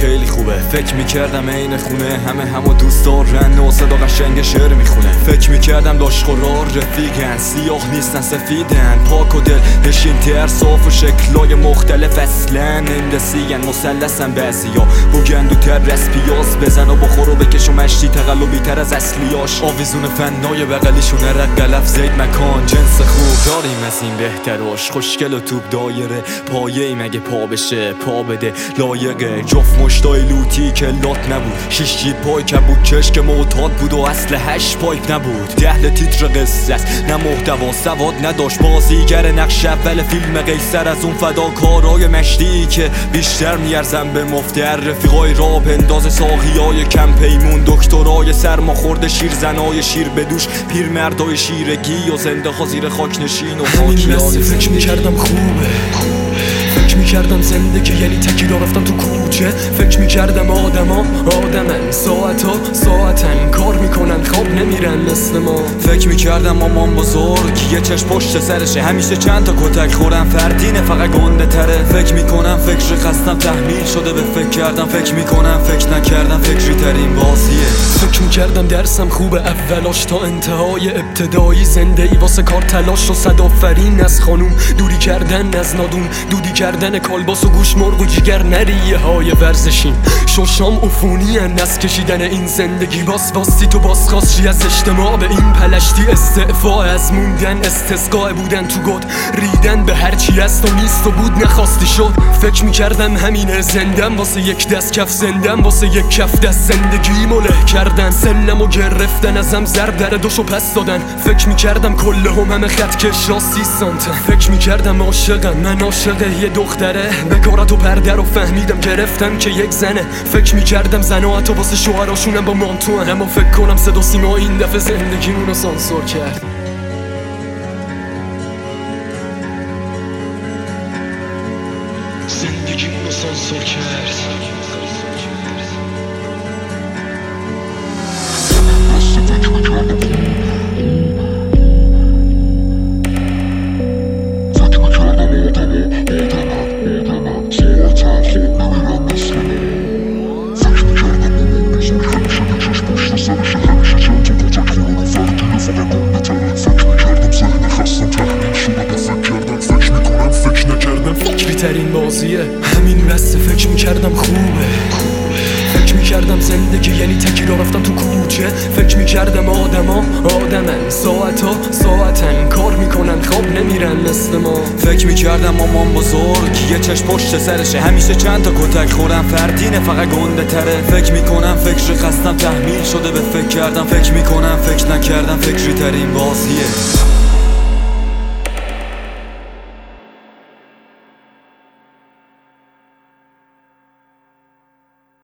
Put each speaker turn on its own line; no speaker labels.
خیلی خوبه. فکر میکردم عین خونه همو دوست دارن و صدا قشنگ شعر میخونه. فکر میکردم داشت قرار رفیقن، سیاه نیستن سفیدن، پاک و دل نشین تر صاف و شکلای مختلف اصلا اندسیگن مثلثن. بعضیا بگند و تر رس پیاز بزن و بخور و بکش و مشتی تقلبی تر از اصلیاش. آویزون فنای بغلیشون رق لفظید مکان جنس خوب داریم از این بهتراش. خوشگل و توب دایره پایه مگه پا بشه پا بده لایقه. جفت مشتای لوتی که لات نبود، 6 جیب پای کبود کش که معتاد بود و اصل 8 پایپ نبود. دهل تیتر قصه است نه محتوا، سواد نداشت بازیگر نقش اول فیلم قیصر از اون فداکارای مشتی که بیشتر میارزن به مفتر. رفیقای را پنداز ساقیای کم پیمون، دکترای سرماخورد شیرزنای شیر بدوش، پیرمردای شیرگی و زنده ها زیر خاک نشین و
همین لحظه فکر میکردم خوبه، فکر میکردم زندگی یعنی تکی را رفتم تو کوچه. فکر میکردم آدما آدمن، ساعتن کار میکنن خواب نمیرن مثل ما.
فکر میکردم مامان بزرگ یه چشم پشت سرشه، همیشه چند تا کتک خورم فردینه فقط گنده تره. فکر میکنم فکر خستم تحمیل شده به فکر کردم، فکر میکنم فکر نکردم فکری ترین بازیه.
فکر میکردم درسم خوبه اولاش تا انتهای ابتدایی، زنده ای واسه کار تلاش و صد آفرین از خانوم، دوری کردن از نادون، دودی کردن کالباس و گوش مرغ و جیگر نریه های ورزشین. شوشام عفونی ان از کشیدن این زندگی، واستی تو بازخواستشی از اجتماع به این پلشتی. استعفا از موندن استسقاء بودن تو گد، ریدن به هرچی است و نیست و بود نخواستی شد. فکر میکردم همینه زندم واسه یک دست کف، زندم واسه یک کف دست. زندگی مله کردن سلمو گرفتن ازم ضرب در دوشو پس دادن. فکر میکردم کله همه خط کش را 30 سانتن. فکر میکردم عاشقم من عاشق یه دختره، بکارت و پرده رو فهمیدم گرفتم که یک زنه. فکر میکردم زنها حتی واسه شوهراشونم با مانتوان، اما فکر کنم صدا سیما این دفعه زندگیمونو سانسور کرد. زندگیمونو سانسور کرد. فکری ترین بازیه همین بسته. فکر میکردم خوبه، فکر میکردم زندگی یعنی تکی را رفتم تو کوچه. فکر میکردم آدما آدمن، ساعتن کار میکنن خواب نمیرن مثل ما.
فکر میکردم مامان بزرگ یه چشم پشت سرشه، همیشه چند تا کتک خورم فردینه فقط گنده تره. فکر میکنم فکر خستم تحمیل شده به فکر کردم، فکر میکنم فکر نکردم فکری ترین بازیه.